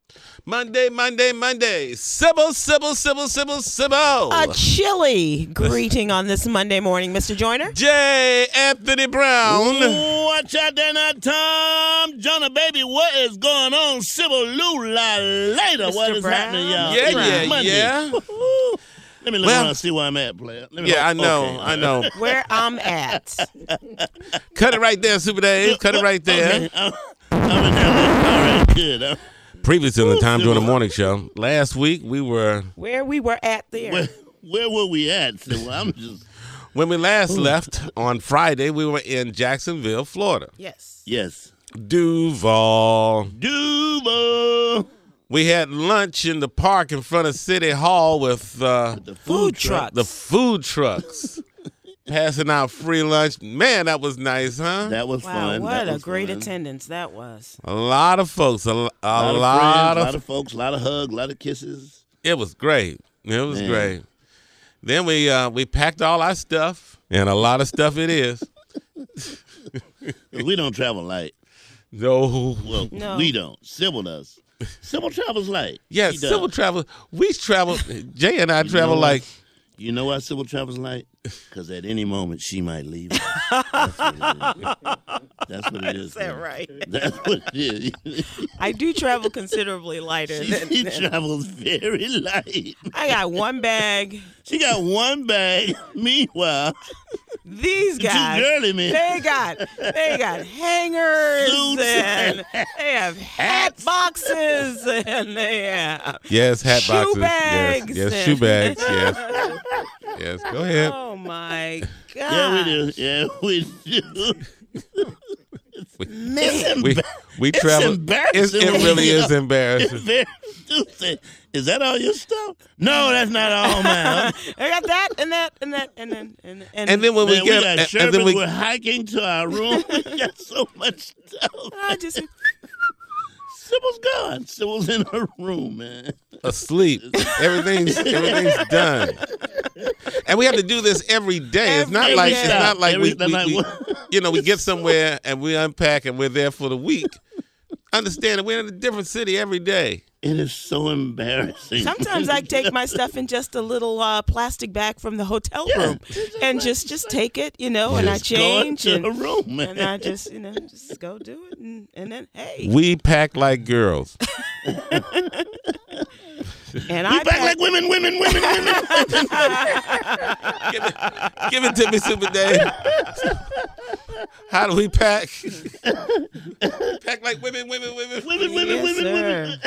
Monday, Monday, Monday. Sybil, Sybil, Sybil, Sybil, Sybil. A chilly greeting on this Monday morning, Mr. Joyner. J. Anthony Brown. Watch out there now, Tom. Jonah, baby, what is going on? Sybil Lula later. Mr. What is Brown. happening, y'all? Yeah, It's yeah, Monday. yeah. Woo-hoo. Let me look Well- around and see where I'm at, player. Let me Yeah, I look. know, Okay. I know. Where I'm at. Cut it right there, Super Dave. Cut it right there. Okay. I'm in there. All right, good. Previously on the Time During the Morning Show, last week we were, Where we were at there. Where were we at? So I'm just... when we last left on Friday, we were in Jacksonville, Florida. Yes. Yes. Duval. Duval. We had lunch in the park in front of City Hall with The Food trucks. the food trucks. Passing out free lunch. Man, that was nice, huh? That was Wow, fun. what That a was great fun. attendance that was. A lot of folks, a A lot lot of of folks, a lot of hugs, a lot of kisses. It was great. It was Man. great. Then we packed all our stuff, and a lot of stuff it is. We don't travel light. No. Well, No. we don't. Sybil does. Sybil travels light. Yes, She does. Sybil travel. We travel. Jay and I travel know like. You know why Sybil travels light? Because at any moment she might leave. That's what it is. Is that man. right? That's what it is. I do travel considerably lighter She than travels very light. I got one bag. She got one bag. Meanwhile, These guys, too girly, man. they got hangers Suits and they have hat boxes and they have Yes, hat shoe boxes. bags. Yes, shoe bags. Yes. Yes, go ahead. Oh my God. Yeah, we do. Yeah, we do. Man. We It's travel. embarrassing It when really you is know. embarrassing. It's very stupid. Is that all your stuff? No, that's not all mine. I got that and that and that and then and And then when Man, we get, got and sherbet. then We're hiking to our room. We got so much stuff. I just Sybil's gone. Sybil's in her room, man. asleep. Everything's done. And we have to do this every day. It's not Every like day. it's not like we Every- we get somewhere and we unpack and we're there for the week. Understand that we're in a different city every day. It is so embarrassing. sometimes I take my stuff in just a little plastic bag from the hotel room and just take it, and I Just go change into and her room, man. and I just just go do it and then hey We pack like girls. and We I back like women. Give it to me, Super Dave. How do we pack? Pack like women. Women. Yes,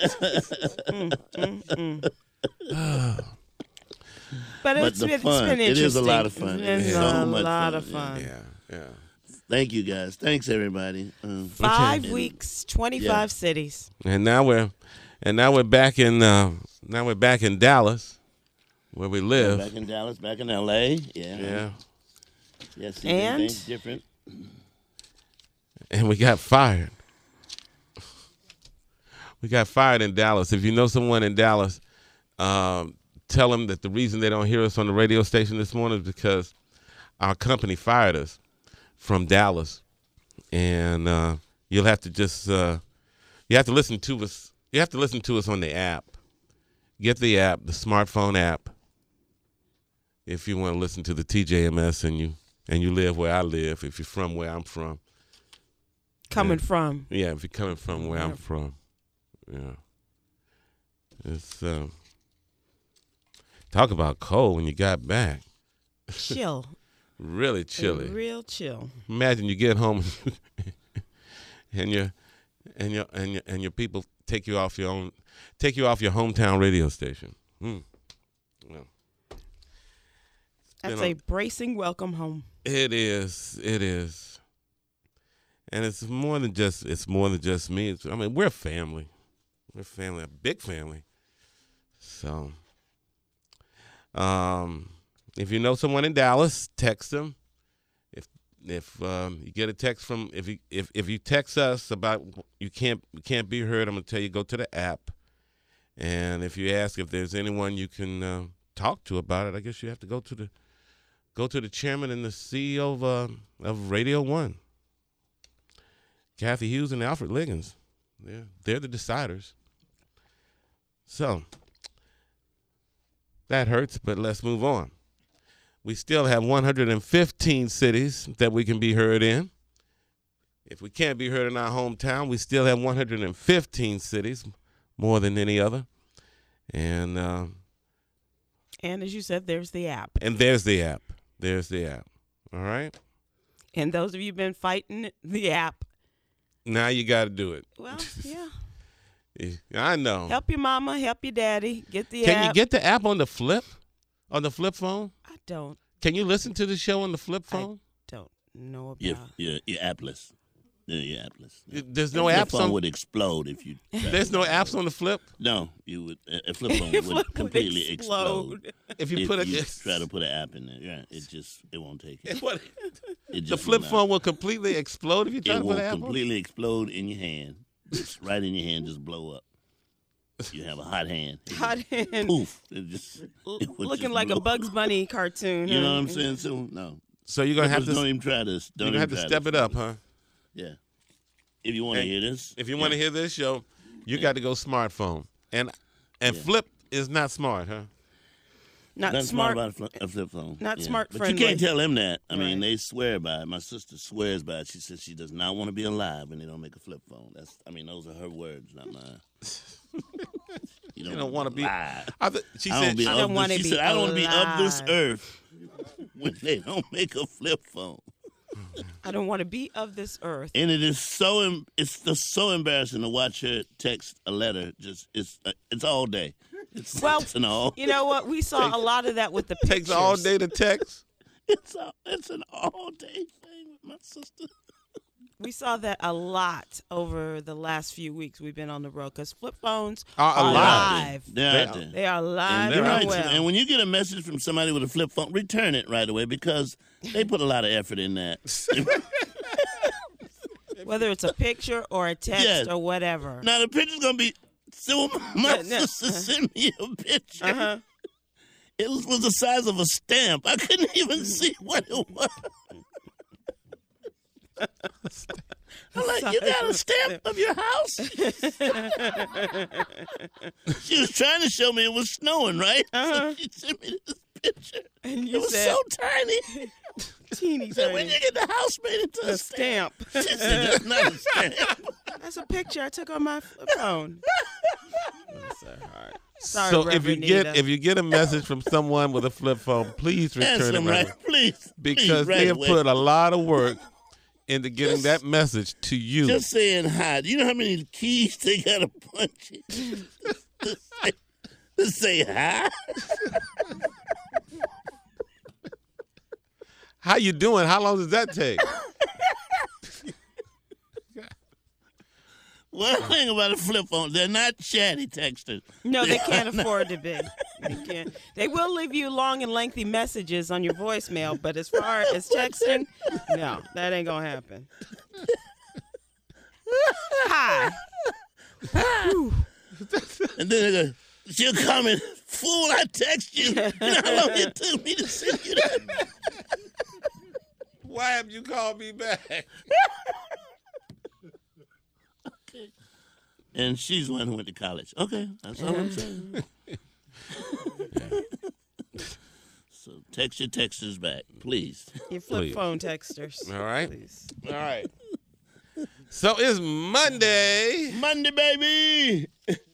But it's the been fun. interesting. It is a lot of fun. It's It's a so much lot fun, of fun. Yeah. Thank you, guys. Thanks, everybody. 5 weeks, 25 cities. And now we're back in Dallas, where we live. Back in Dallas, back in L.A. Yeah. Yes, And? everything's different. And we got fired. We got fired in Dallas. If you know someone in Dallas, tell them that the reason they don't hear us on the radio station this morning is because our company fired us from Dallas. And you'll have to just you have to listen to us. You have to listen to us on the app. Get the app, the smartphone app. If you want to listen to the TJMS and you live where I live, if you're from where I'm from. Coming from. Yeah, if you're coming from where I'm from. Yeah. It's talk about cold when you got back. Chill. Really chilly. Real chill. Imagine you get home and your people take you off your hometown radio station. Well, That's a bracing welcome home. It is. And it's more than just me. We're a family. We're a family, a big family. So if you know someone in Dallas, text them. If you get a text from if you text us about you can't be heard, I'm gonna tell you go to the app. And if you ask if there's anyone you can talk to about it, I guess you have to go to the chairman and the CEO of Radio One. Kathy Hughes and Alfred Liggins. They're the deciders. So that hurts, but let's move on. We still have 115 cities that we can be heard in. If we can't be heard in our hometown, we still have 115 cities, more than any other. And as you said, there's the app. And there's the app. There's the app. All right? And those of you been fighting the app. Now you got to do it. Well, yeah. I know. Help your mama, help your daddy. Get the app. Can you get the app on the flip phone? I don't. Can you listen to the show on the flip phone? Don't know about. You're appless. Yeah, you're appless. There's no flip apps phone on. would explode if you. There's no apps on the flip. No, you would. A flip phone would completely explode. If you put you try to put an app in there, yeah, it won't take it. The flip phone will completely explode if you try to put an app on. It will completely explode in your hand, just right in your hand, just blow up. You have a hot hand. Hot hand. Poof! Looking like a Bugs Bunny cartoon. You know what I'm saying? So no. So you're gonna have to. Don't even try this. You're gonna have to step it up, huh? Yeah. If you want to hear this. If you want to hear this show, you got to go smartphone. And Flip is not smart, huh? Not smart about a flip phone. Not smart but friendly. you can't tell them that. I mean, they swear by it. My sister swears by it. She says she does not want to be alive when they don't make a flip phone. Those are her words, not mine. You don't want to be. She said, I don't want to be alive. I don't want to be of this earth when they don't make a flip phone. I don't want to be of this earth. And it's just so embarrassing to watch her text a letter. It's all day. It's an all. You know what? We saw a lot of that with the pictures. Takes all day to text. It's an all day thing with my sister. We saw that a lot over the last few weeks we've been on the road because flip phones are alive. They are live and and well. And when you get a message from somebody with a flip phone, return it right away because they put a lot of effort in that. Whether it's a picture or a text or whatever. Now the picture's gonna be. So my sister sent me a picture. Uh-huh. It was the size of a stamp. I couldn't even see what it was. I'm like, you got a stamp of your house? She was trying to show me it was snowing, right? So she sent me this picture. And it was so tiny. Teeny so tiny. when you get the house made into a stamp. She said, that's not a stamp. That's a picture I took on my phone. Sorry, so Reverend if you get a message from someone with a flip phone, please return it right. Please, because they have put a lot of work into getting that message to you. Just saying hi. Do you know how many keys they got to punch in to say hi? How you doing? How long does that take? One thing about a flip phone, they're not chatty texters. No, they can't afford to be. They can't. They will leave you long and lengthy messages on your voicemail, but as far as texting, no, that ain't gonna happen. Hi. And then they go, she'll comment, fool, I text you. You know how long it took me to send you that? Why haven't you called me back? Okay. And she's the one who went to college. Okay, that's all I'm saying. So text your texters back, please. Your flip phone texters. All right. Please. All right. So it's Monday. Monday, baby.